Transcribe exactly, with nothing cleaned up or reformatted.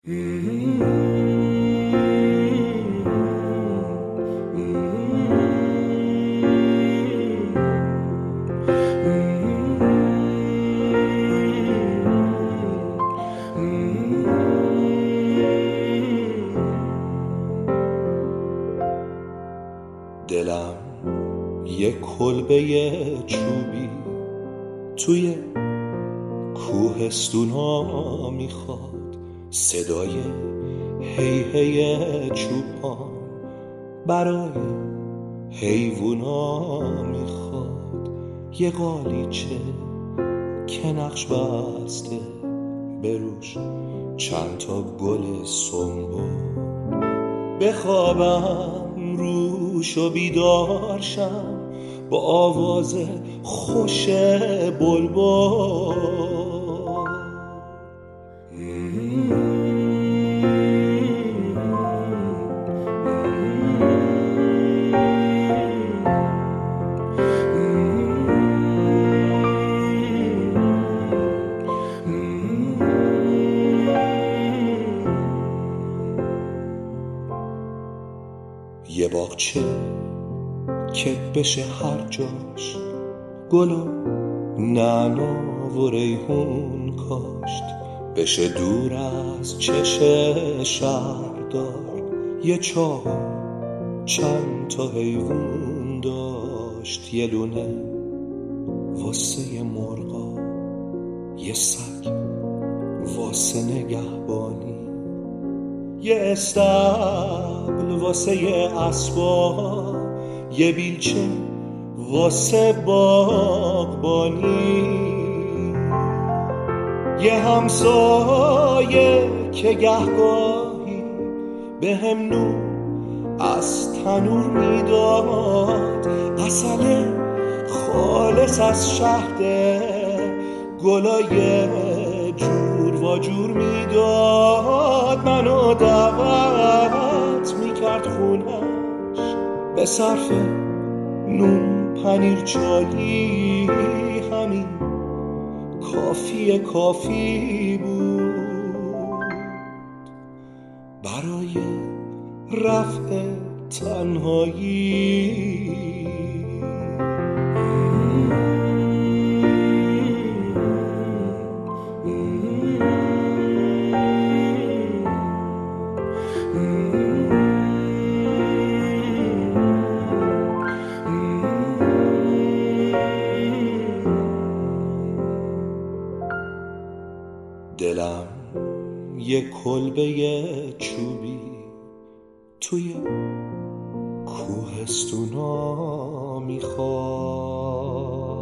دلم یه کلبه چوبی توی کوهستونا میخواد، صدای هی هی چوپان برای حیوونا میخواد، یه قالیچه که نقش بسته بروش چند تا گل سنبل، بخوابم روش و بیدار شم با آواز خوش بلبل. یه باغچه که بشه هر جاش گل و نعنا و ریحون کاشت، بشه دور از چشم شهردار، یه چاه چند تا حیوون داشت، یه لونه واسه مرغا، یه سگ واسه نگهبانی، یه استبل واسه یه اسبا، یه بیلچه واسه باغبانی، یه همسایه که گهگاهی به هم نون از تنور میداد، عسل خالص از شهد گلای جور و جور میداد، منو دعوت میکرد خونش به صرف نون پنیر چالی، همین کافی کافی بود برای رفع تنهایی. دلم یه کلبه چوبی توی کوهستونا میخواد.